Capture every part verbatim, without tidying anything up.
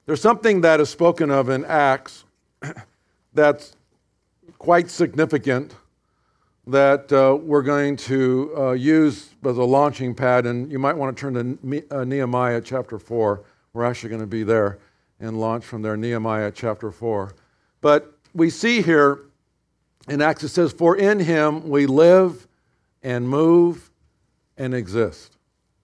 There's something that is spoken of in Acts that's quite significant that uh, we're going to uh, use as a launching pad, and you might want to turn to ne- uh, Nehemiah chapter four. We're actually going to be there and launch from there, Nehemiah chapter four. But we see here in Acts it says, "For in him we live and move and exist."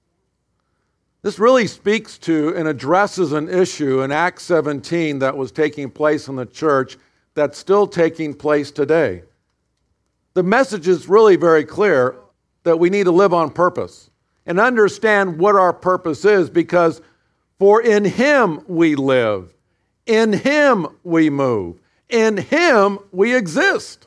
This really speaks to and addresses an issue in Acts seventeen that was taking place in the church that's still taking place today. The message is really very clear that we need to live on purpose and understand what our purpose is, because for in him we live, in him we move, in him we exist.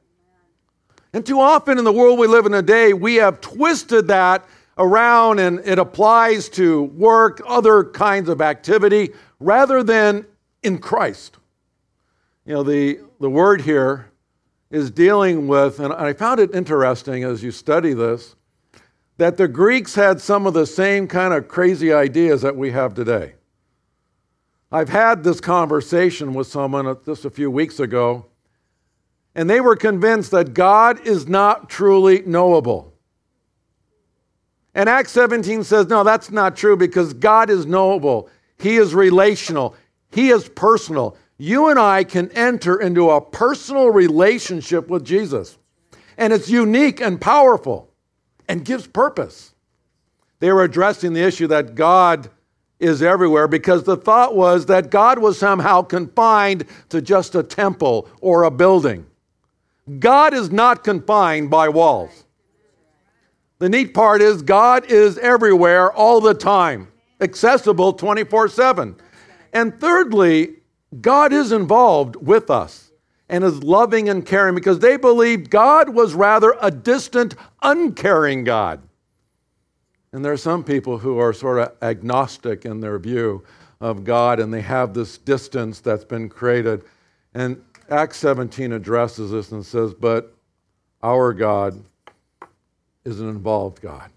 And too often in the world we live in today, we have twisted that around and it applies to work, other kinds of activity, rather than in Christ. You know, the, the word here is dealing with, and I found it interesting as you study this, that the Greeks had some of the same kind of crazy ideas that we have today. I've had this conversation with someone just a few weeks ago, and they were convinced that God is not truly knowable. And Acts seventeen says, no, that's not true, because God is knowable. He is relational. He is personal. You and I can enter into a personal relationship with Jesus. And it's unique and powerful and gives purpose. They were addressing the issue that God is everywhere, because the thought was that God was somehow confined to just a temple or a building. God is not confined by walls. The neat part is God is everywhere all the time, accessible twenty-four seven. And thirdly, God is involved with us and is loving and caring, because they believed God was rather a distant, uncaring God. And there are some people who are sort of agnostic in their view of God, and they have this distance that's been created. And Acts seventeen addresses this and says, but our God is an involved God.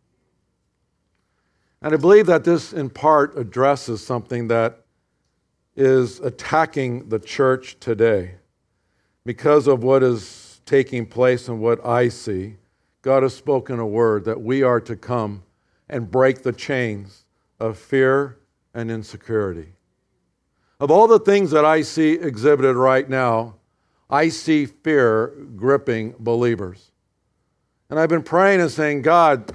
And I believe that this in part addresses something that is attacking the church today. Because of what is taking place and what I see, God has spoken a word that we are to come and break the chains of fear and insecurity. Of all the things that I see exhibited right now, I see fear gripping believers. And I've been praying and saying, God,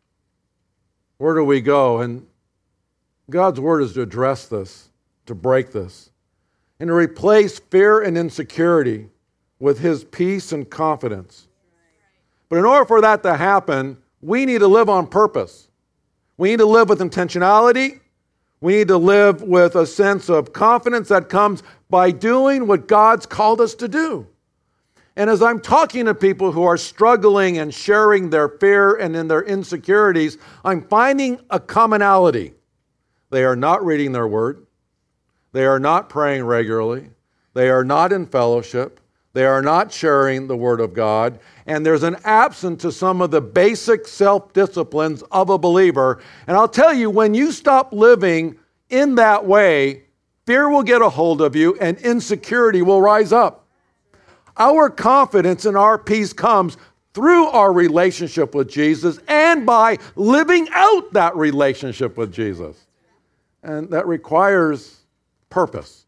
where do we go? And God's word is to address this, to break this, and to replace fear and insecurity with his peace and confidence. But in order for that to happen, we need to live on purpose. We need to live with intentionality. We need to live with a sense of confidence that comes by doing what God's called us to do. And as I'm talking to people who are struggling and sharing their fear and in their insecurities, I'm finding a commonality. They are not reading their word. They are not praying regularly. They are not in fellowship. They are not sharing the word of God. And there's an absence to some of the basic self-disciplines of a believer. And I'll tell you, when you stop living in that way, fear will get a hold of you and insecurity will rise up. Our confidence and our peace comes through our relationship with Jesus and by living out that relationship with Jesus. And that requires purpose.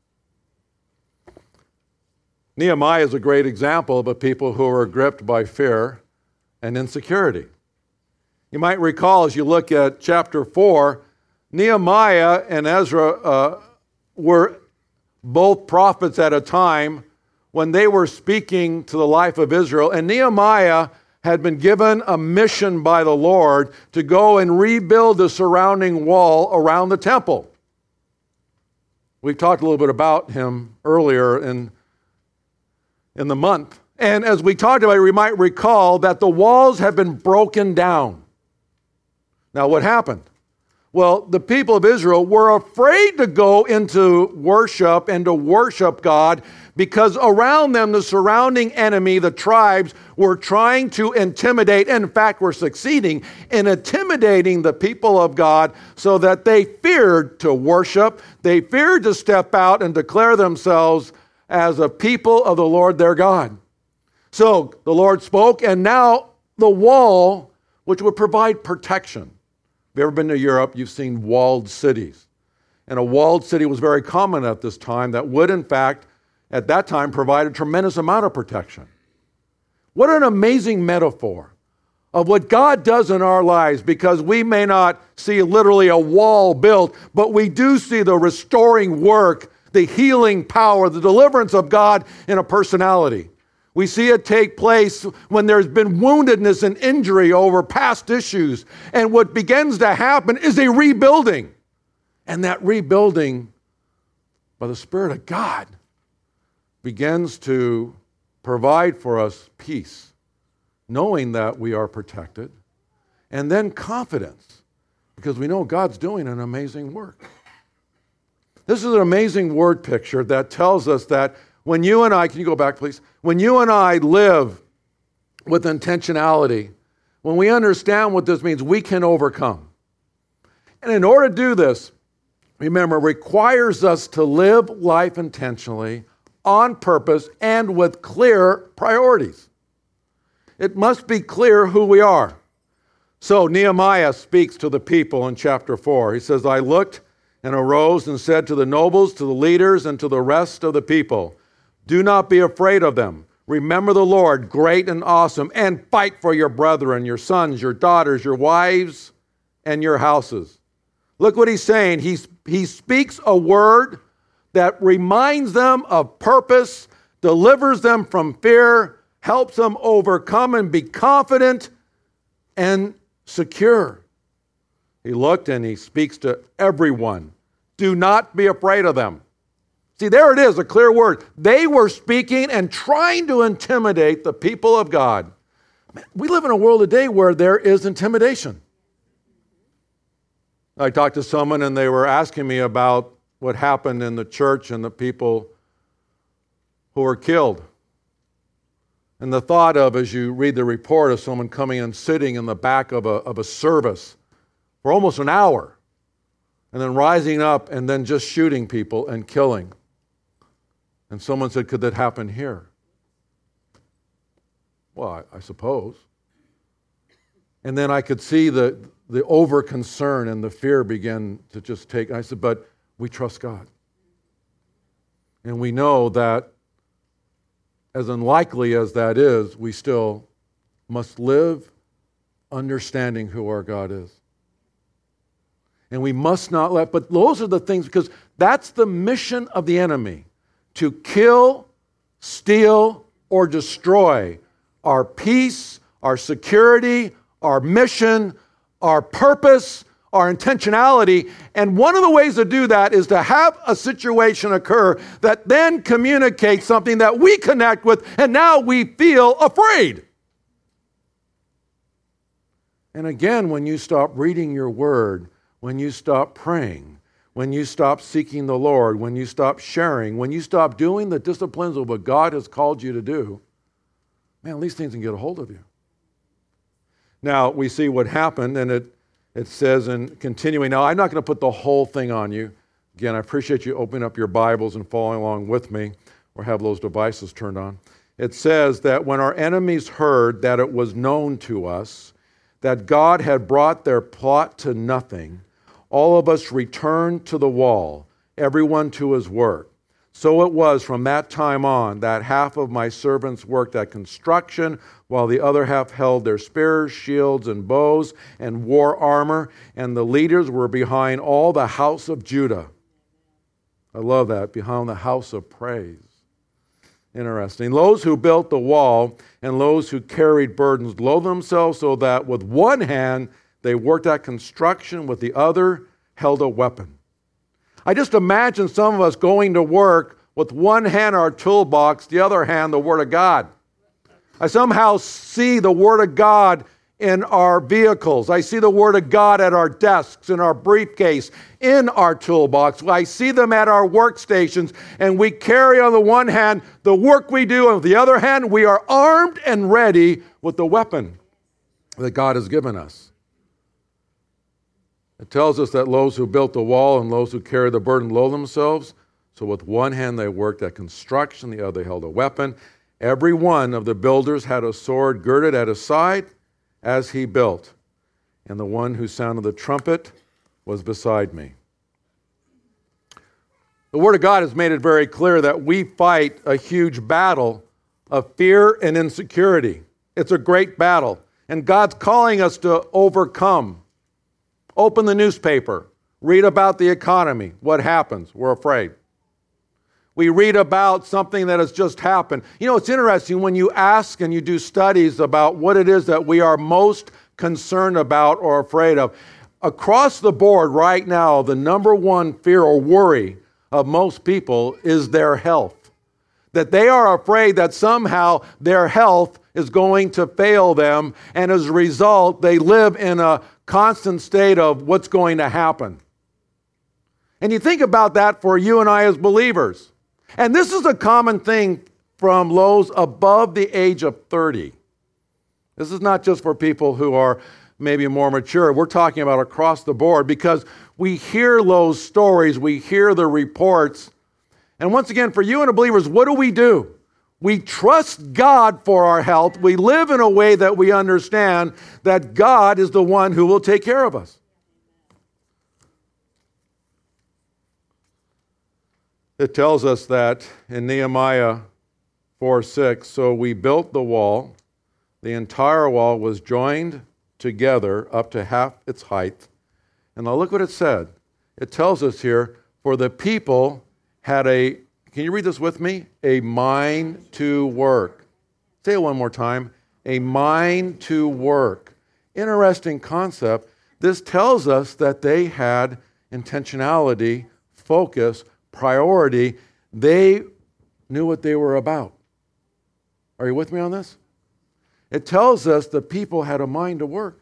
Nehemiah is a great example of a people who are gripped by fear and insecurity. You might recall, as you look at chapter four, Nehemiah and Ezra uh, were both prophets at a time when they were speaking to the life of Israel. And Nehemiah had been given a mission by the Lord to go and rebuild the surrounding wall around the temple. We've talked a little bit about him earlier in, in the month. And as we talked about it, we might recall that the walls had been broken down. Now what happened? Well, the people of Israel were afraid to go into worship and to worship God because around them, the surrounding enemy, the tribes, were trying to intimidate, and in fact were succeeding in intimidating the people of God so that they feared to worship. They feared to step out and declare themselves as a people of the Lord their God. So the Lord spoke, and now the wall, which would provide protection. If you've ever been to Europe, you've seen walled cities. And a walled city was very common at this time that would, in fact, at that time, provide a tremendous amount of protection. What an amazing metaphor of what God does in our lives, because we may not see literally a wall built, but we do see the restoring work, the healing power, the deliverance of God in a personality. We see it take place when there's been woundedness and injury over past issues. And what begins to happen is a rebuilding. And that rebuilding, by the Spirit of God, begins to provide for us peace, knowing that we are protected, and then confidence, because we know God's doing an amazing work. This is an amazing word picture that tells us that when you and I, can you go back please? When you and I live with intentionality, when we understand what this means, we can overcome. And in order to do this, remember, it requires us to live life intentionally, on purpose, and with clear priorities. It must be clear who we are. So Nehemiah speaks to the people in chapter four. He says, I looked and arose and said to the nobles, to the leaders, and to the rest of the people, do not be afraid of them. Remember the Lord, great and awesome, and fight for your brethren, your sons, your daughters, your wives, and your houses. Look what he's saying. He, he speaks a word that reminds them of purpose, delivers them from fear, helps them overcome and be confident and secure. He looked and he speaks to everyone. Do not be afraid of them. See, there it is, a clear word. They were speaking and trying to intimidate the people of God. Man, we live in a world today where there is intimidation. I talked to someone and they were asking me about what happened in the church and the people who were killed. And the thought of, as you read the report of someone coming and sitting in the back of a, of a service for almost an hour, and then rising up and then just shooting people and killing. And someone said, could that happen here? Well, I, I suppose. And then I could see the, the over-concern and the fear begin to just take. I said, but we trust God. And we know that as unlikely as that is, we still must live understanding who our God is. And we must not let, but those are the things, because that's the mission of the enemy, to kill, steal, or destroy our peace, our security, our mission, our purpose, our intentionality. And one of the ways to do that is to have a situation occur that then communicates something that we connect with, and now we feel afraid. And again, when you stop reading your word, when you stop praying, when you stop seeking the Lord, when you stop sharing, when you stop doing the disciplines of what God has called you to do, man, these things can get a hold of you. Now, we see what happened, and it, it says in continuing. Now, I'm not going to put the whole thing on you. Again, I appreciate you opening up your Bibles and following along with me, or have those devices turned on. It says that when our enemies heard that it was known to us that God had brought their plot to nothing, all of us returned to the wall, everyone to his work. So it was from that time on that half of my servants worked at construction, while the other half held their spears, shields, and bows, and wore armor, and the leaders were behind all the house of Judah. I love that, behind the house of praise. Interesting. Those who built the wall and those who carried burdens load themselves so that with one hand they worked at construction, with the other held a weapon. I just imagine some of us going to work with one hand our toolbox, the other hand the Word of God. I somehow see the Word of God in our vehicles. I see the Word of God at our desks, in our briefcase, in our toolbox. I see them at our workstations, and we carry on the one hand the work we do, and on the other hand, we are armed and ready with the weapon that God has given us. It tells us that those who built the wall and those who carry the burden load themselves. So with one hand they worked at construction, the other held a weapon. Every one of the builders had a sword girded at his side as he built, and the one who sounded the trumpet was beside me. The Word of God has made it very clear that we fight a huge battle of fear and insecurity. It's a great battle, and God's calling us to overcome. Open the newspaper, read about the economy. What happens? We're afraid. We read about something that has just happened. You know, it's interesting when you ask and you do studies about what it is that we are most concerned about or afraid of. Across the board right now, the number one fear or worry of most people is their health. That they are afraid that somehow their health is going to fail them, and as a result, they live in a constant state of what's going to happen. And you think about that for you and I as believers. And this is a common thing from those above the age of thirty. This is not just for people who are maybe more mature. We're talking about across the board because we hear those stories, we hear the reports. And once again, for you and the believers, what do we do? We trust God for our health. We live in a way that we understand that God is the one who will take care of us. It tells us that in Nehemiah four six, so we built the wall. The entire wall was joined together up to half its height. And now look what it said. It tells us here, for the people had a, can you read this with me? A mind to work. Say it one more time. A mind to work. Interesting concept. This tells us that they had intentionality, focus, priority. They knew what they were about. Are you with me on this? It tells us the people had a mind to work.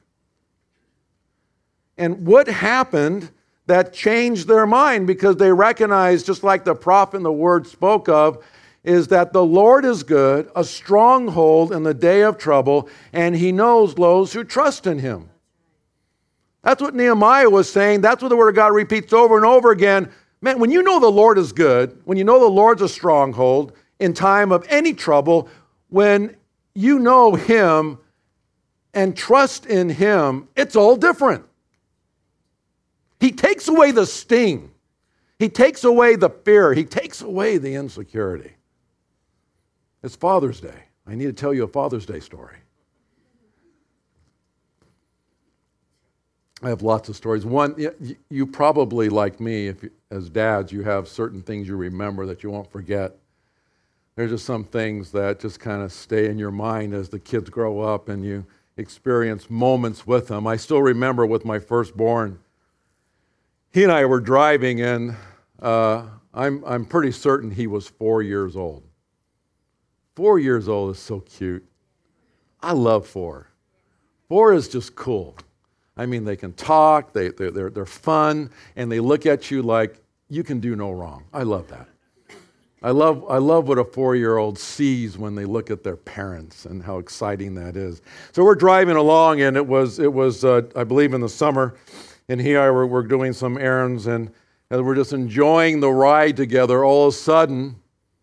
And what happened that changed their mind, because they recognized, just like the prophet and the word spoke of, is that the Lord is good, a stronghold in the day of trouble, and he knows those who trust in him. That's what Nehemiah was saying. That's what the Word of God repeats over and over again. Man, when you know the Lord is good, when you know the Lord's a stronghold in time of any trouble, when you know him and trust in him, it's all different. He takes away the sting. He takes away the fear. He takes away the insecurity. It's Father's Day. I need to tell you a Father's Day story. I have lots of stories. One, you probably, like me, if you, as dads, you have certain things you remember that you won't forget. There's just some things that just kind of stay in your mind as the kids grow up and you experience moments with them. I still remember with my firstborn, he and I were driving, and uh, I'm I'm pretty certain he was four years old. Four years old is so cute. I love four. Four is just cool. I mean, they can talk, they, they're, they're, they're fun, and they look at you like you can do no wrong. I love that. I love I love what a four-year-old sees when they look at their parents and how exciting that is. So we're driving along, and it was, it was uh, I believe, in the summer, and he and I were, were doing some errands, and, and we're just enjoying the ride together. All of a sudden,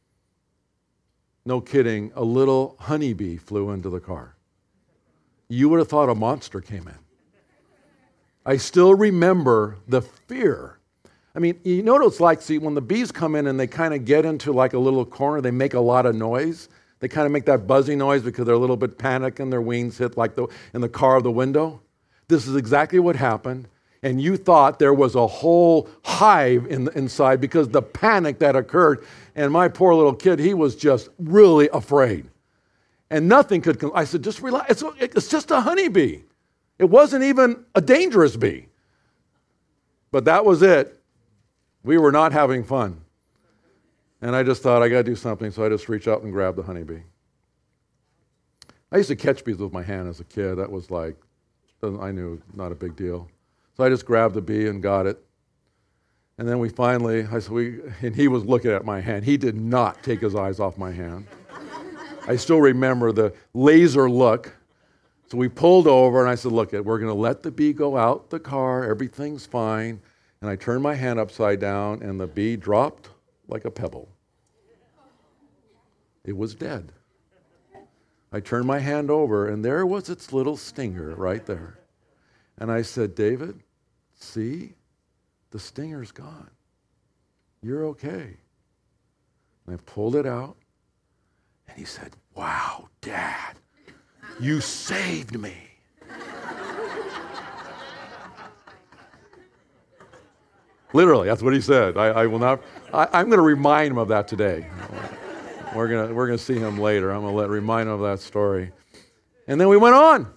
no kidding, a little honeybee flew into the car. You would have thought a monster came in. I still remember the fear. I mean, you know what it's like, see, when the bees come in and they kind of get into like a little corner, they make a lot of noise. They kind of make that buzzy noise because they're a little bit panicked and their wings hit like the in the car of the window. This is exactly what happened. And you thought there was a whole hive in the inside because the panic that occurred. And my poor little kid, he was just really afraid. And nothing could come. I said, just relax. It's, it's just a honeybee. It wasn't even a dangerous bee. But that was it. We were not having fun. And I just thought, I got to do something. So I just reached out and grabbed the honeybee. I used to catch bees with my hand as a kid. That was like, I knew, not a big deal. So I just grabbed the bee and got it. And then we finally, I said, we, and he was looking at my hand. He did not take his eyes off my hand. I still remember the laser look. So we pulled over, and I said, look, we're going to let the bee go out the car. Everything's fine. And I turned my hand upside down, and the bee dropped like a pebble. It was dead. I turned my hand over, and there was its little stinger right there. And I said, David, see? The stinger's gone. You're okay. And I pulled it out, and he said, wow, Dad, you saved me. Literally, that's what he said. I, I will not, I, I'm going to remind him of that today. We're going to we're going to see him later. I'm going to let remind him of that story. And then we went on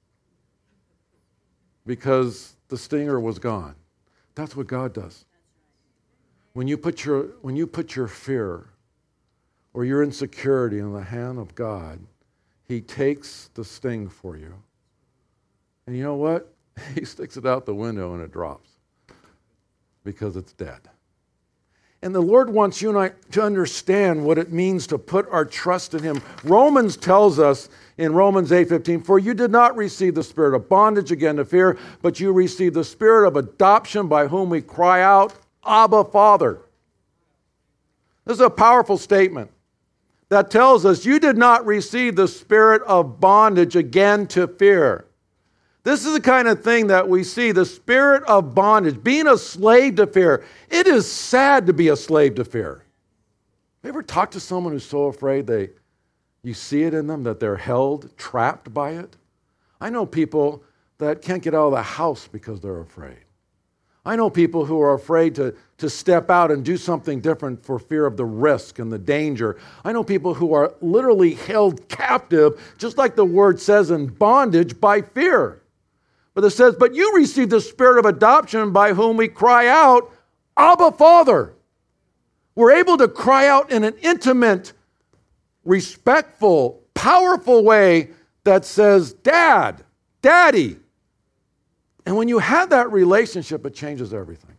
because the stinger was gone. That's what God does. When you put your when you put your fear or your insecurity in the hand of God, He takes the sting for you. And you know what? He sticks it out the window and it drops because it's dead. And the Lord wants you and I to understand what it means to put our trust in Him. Romans tells us in Romans eight fifteen, for you did not receive the spirit of bondage again to fear, but you received the spirit of adoption by whom we cry out, Abba, Father. This is a powerful statement that tells us you did not receive the spirit of bondage again to fear. This is the kind of thing that we see, the spirit of bondage, being a slave to fear. It is sad to be a slave to fear. You ever talk to someone who's so afraid they, you see it in them, that they're held, trapped by it? I know people that can't get out of the house because they're afraid. I know people who are afraid to, to step out and do something different for fear of the risk and the danger. I know people who are literally held captive, just like the word says, in bondage by fear. But it says, but you received the spirit of adoption by whom we cry out, Abba, Father. We're able to cry out in an intimate, respectful, powerful way that says, Dad, Daddy. And when you have that relationship, it changes everything.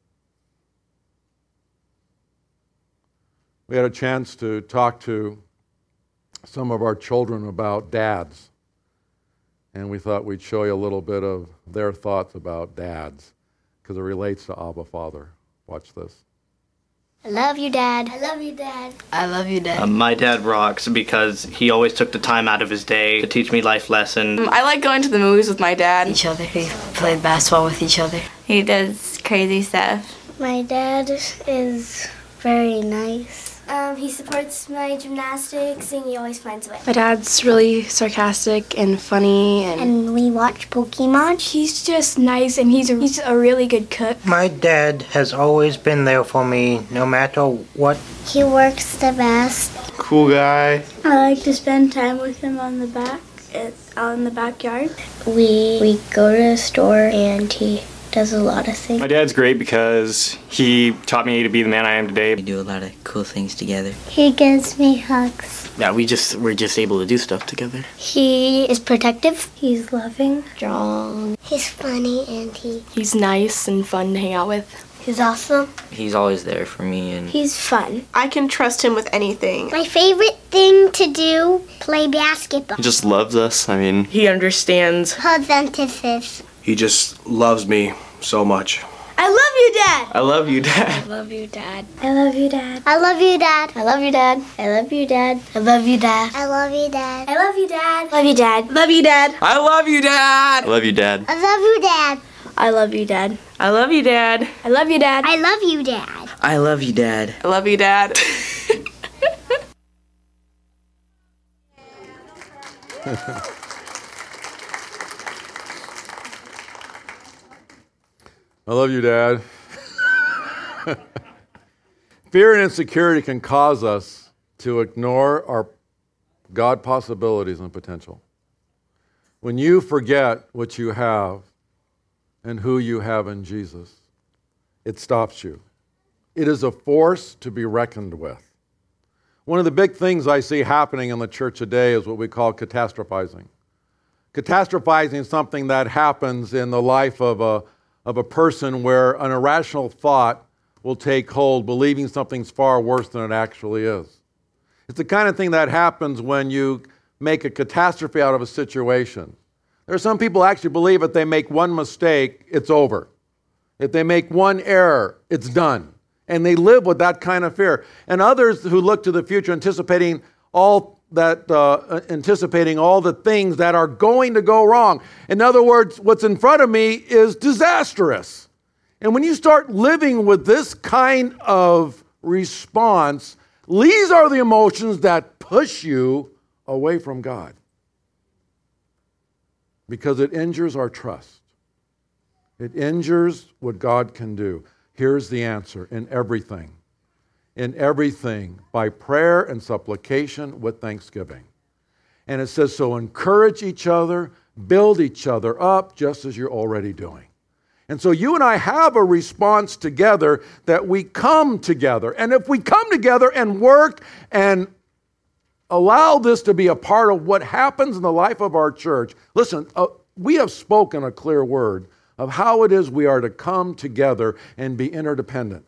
We had a chance to talk to some of our children about dads. And we thought we'd show you a little bit of their thoughts about dads, because it relates to Abba, Father. Watch this. I love you, Dad. I love you, Dad. I love you, Dad. Uh, my dad rocks because he always took the time out of his day to teach me life lessons. Um, I like going to the movies with my dad. Each other. We played basketball with each other. He does crazy stuff. My dad is very nice. Um, he supports my gymnastics and he always finds a way. My dad's really sarcastic and funny. And, and we watch Pokemon. He's just nice and he's a, he's a really good cook. My dad has always been there for me no matter what. He works the best. Cool guy. I like to spend time with him on the back, out in the backyard. We, we go to the store and he does a lot of things. My dad's great because he taught me to be the man I am today. We do a lot of cool things together. He gives me hugs. Yeah, we just, we're just able to do stuff together. He is protective. He's loving. Strong. He's funny and he... He's nice and fun to hang out with. He's awesome. He's always there for me and... He's fun. I can trust him with anything. My favorite thing to do, play basketball. He just loves us. I mean... He understands. Photosynthesis. He just loves me so much. I love you, Dad. I love you, Dad. I love you, Dad. I love you, Dad. I love you, Dad. I love you, Dad. I love you, Dad. I love you, Dad. I love you, Dad. I love you, Dad. Love you, Dad. Love you, Dad. I love you, Dad. I love you, Dad. I love you, Dad. I love you, Dad. I love you, Dad. I love you, Dad. I love you, Dad. I love you, Dad. I love you, Dad. I love you, Dad. Fear and insecurity can cause us to ignore our God possibilities and potential. When you forget what you have and who you have in Jesus, it stops you. It is a force to be reckoned with. One of the big things I see happening in the church today is what we call catastrophizing. Catastrophizing is something that happens in the life of a, of a person where an irrational thought will take hold, believing something's far worse than it actually is. It's the kind of thing that happens when you make a catastrophe out of a situation. There are some people actually believe if they make one mistake, it's over. If they make one error, it's done. And they live with that kind of fear. And others who look to the future anticipating all that, uh, anticipating all the things that are going to go wrong. In other words, what's in front of me is disastrous. And when you start living with this kind of response, these are the emotions that push you away from God. Because it injures our trust. It injures what God can do. Here's the answer: in everything. In everything, by prayer and supplication with thanksgiving. And it says, so encourage each other, build each other up, just as you're already doing. And so you and I have a response together that we come together. And if we come together and work and allow this to be a part of what happens in the life of our church, listen, uh, we have spoken a clear word of how it is we are to come together and be interdependent.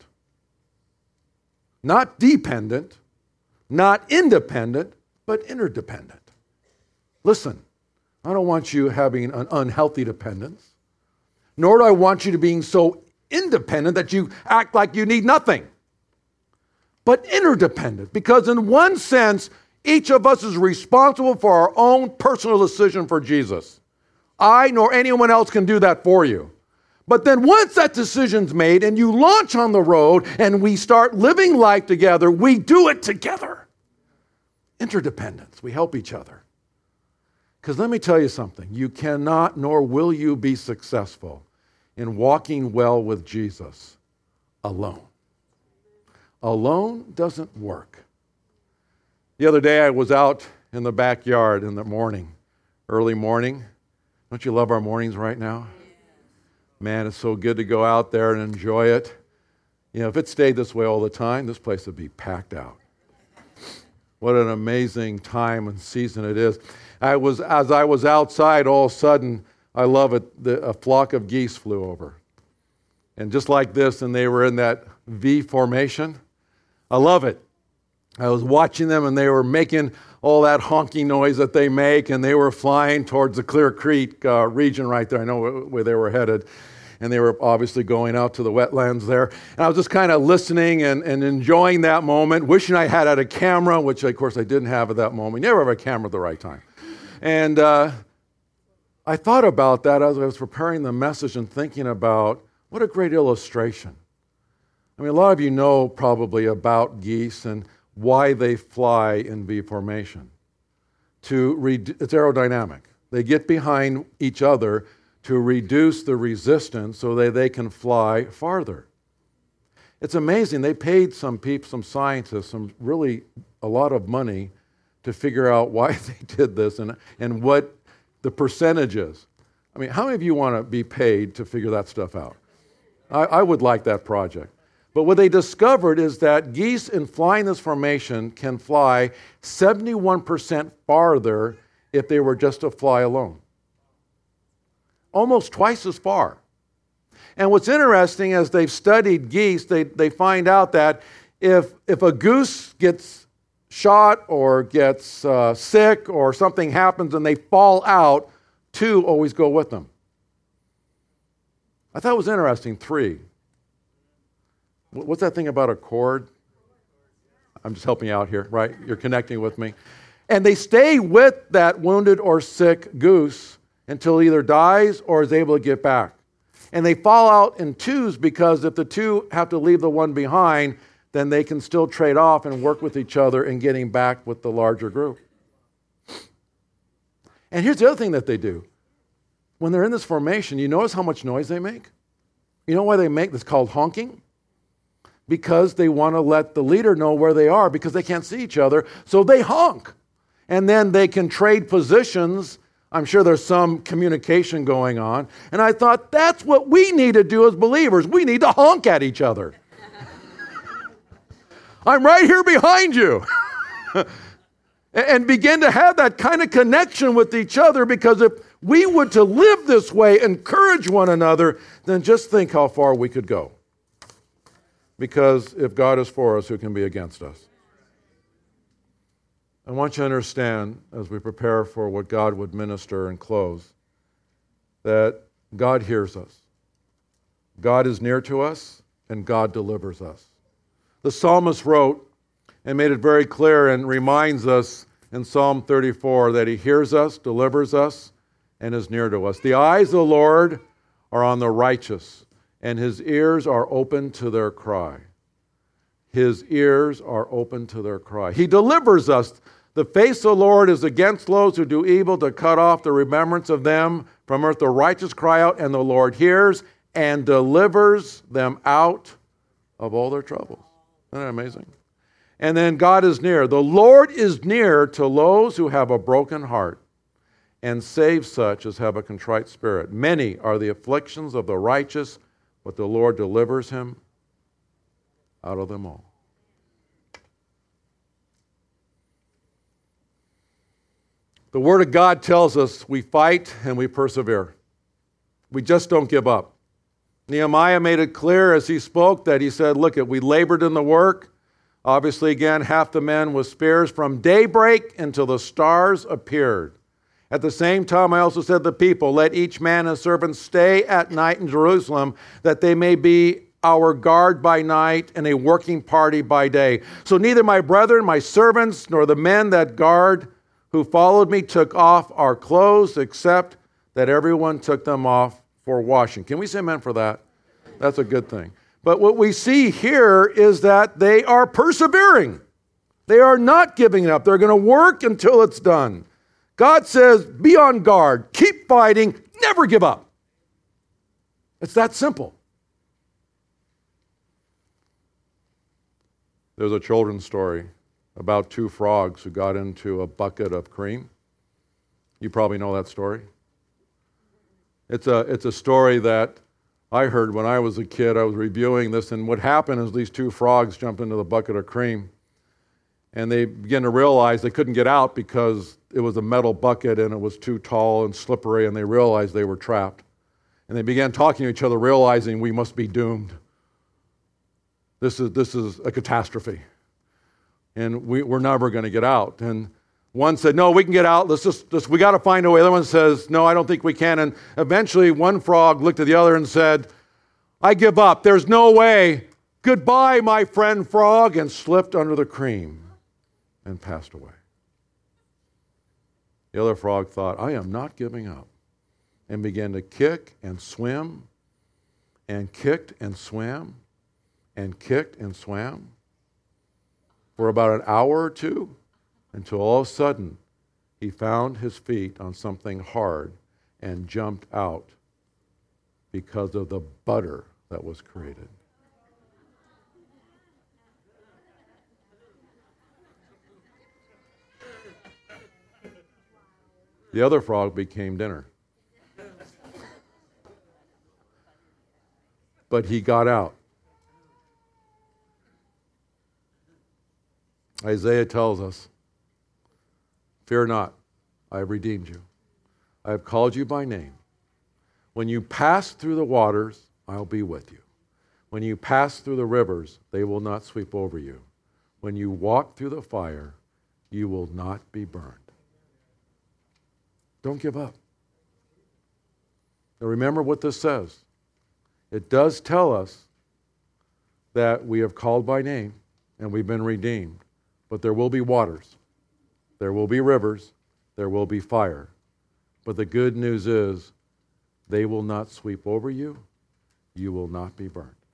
Not dependent, not independent, but interdependent. Listen, I don't want you having an unhealthy dependence, nor do I want you to being so independent that you act like you need nothing, but interdependent, because in one sense, each of us is responsible for our own personal decision for Jesus. I nor anyone else can do that for you. But then once that decision's made and you launch on the road and we start living life together, we do it together. Interdependence. We help each other. Because let me tell you something. You cannot nor will you be successful in walking well with Jesus alone. Alone doesn't work. The other day I was out in the backyard in the morning, early morning. Don't you love our mornings right now? Man, it's so good to go out there and enjoy it. You know, if it stayed this way all the time, this place would be packed out. What an amazing time and season it is. I was, as I was outside, all of a sudden, I love it, the, a flock of geese flew over. And just like this, and they were in that V formation. I love it. I was watching them, and they were making all that honking noise that they make, and they were flying towards the Clear Creek uh, region right there. I know where they were headed, and they were obviously going out to the wetlands there. And I was just kind of listening and, and enjoying that moment, wishing I had had a camera, which, of course, I didn't have at that moment. You never have a camera at the right time. And uh, I thought about that as I was preparing the message and thinking about what a great illustration. I mean, a lot of you know probably about geese and why they fly in V formation. To re- it's aerodynamic. They get behind each other to reduce the resistance so that they can fly farther. It's amazing. They paid some people, some scientists, some really a lot of money to figure out why they did this and, and what the percentage is. I mean, how many of you want to be paid to figure that stuff out? I, I would like that project. But what they discovered is that geese in flying this formation can fly seventy-one percent farther if they were just to fly alone. Almost twice as far. And what's interesting, as they've studied geese, they, they find out that if, if a goose gets shot or gets uh, sick or something happens and they fall out, two always go with them. I thought it was interesting, three. What's that thing about a cord? I'm just helping you out here, right? You're connecting with me. And they stay with that wounded or sick goose until he either dies or is able to get back. And they fall out in twos because if the two have to leave the one behind, then they can still trade off and work with each other in getting back with the larger group. And here's the other thing that they do. When they're in this formation, you notice how much noise they make? You know why they make this? Called honking? Because they want to let the leader know where they are because they can't see each other, so they honk. And then they can trade positions. I'm sure there's some communication going on. And I thought, that's what we need to do as believers. We need to honk at each other. I'm right here behind you. and begin to have that kind of connection with each other, because if we were to live this way, encourage one another, then just think how far we could go. Because if God is for us, who can be against us? I want you to understand, as we prepare for what God would minister and close, that God hears us. God is near to us, and God delivers us. The psalmist wrote and made it very clear and reminds us in Psalm thirty-four that he hears us, delivers us, and is near to us. The eyes of the Lord are on the righteous, and his ears are open to their cry. His ears are open to their cry. He delivers us. The face of the Lord is against those who do evil, to cut off the remembrance of them from earth. The righteous cry out, and the Lord hears and delivers them out of all their troubles. Isn't that amazing? And then God is near. The Lord is near to those who have a broken heart, and save such as have a contrite spirit. Many are the afflictions of the righteous, but the Lord delivers him out of them all. The Word of God tells us we fight and we persevere. We just don't give up. Nehemiah made it clear as he spoke that he said, look, we labored in the work. Obviously, again, half the men with spears from daybreak until the stars appeared. At the same time, I also said to the people, let each man and his servant stay at night in Jerusalem, that they may be our guard by night and a working party by day. So neither my brethren, my servants, nor the men that guard who followed me took off our clothes, except that everyone took them off for washing. Can we say amen for that? That's a good thing. But what we see here is that they are persevering. They are not giving up. They're going to work until it's done. God says, be on guard, keep fighting, never give up. It's that simple. There's a children's story about two frogs who got into a bucket of cream. You probably know that story. It's a, it's a story that I heard when I was a kid. I was reviewing this, and what happened is these two frogs jumped into the bucket of cream, and they began to realize they couldn't get out because it was a metal bucket and it was too tall and slippery, and they realized they were trapped. And they began talking to each other, realizing we must be doomed. This is, this is a catastrophe. And we, we're never going to get out. And one said, no, we can get out. Let's just, just we got to find a way. The other one says, no, I don't think we can. And eventually one frog looked at the other and said, I give up. There's no way. Goodbye, my friend frog, and slipped under the cream and passed away. The other frog thought, I am not giving up, and began to kick and swim, and kicked and swam, and kicked and swam for about an hour or two, until all of a sudden he found his feet on something hard and jumped out because of the butter that was created. The other frog became dinner. But he got out. Isaiah tells us, fear not, I have redeemed you. I have called you by name. When you pass through the waters, I'll be with you. When you pass through the rivers, they will not sweep over you. When you walk through the fire, you will not be burned. Don't give up. Now remember what this says. It does tell us that we have called by name and we've been redeemed. But there will be waters, there will be rivers, there will be fire. But the good news is they will not sweep over you, you will not be burned.